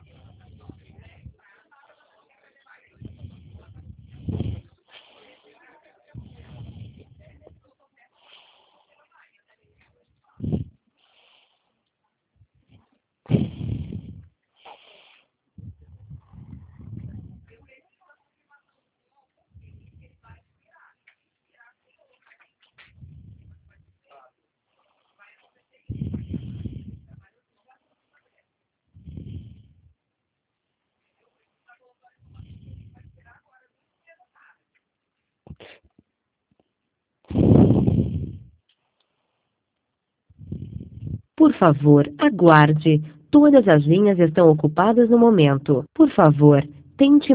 Por favor, aguarde. Todas as linhas estão ocupadas no momento. Por favor, tente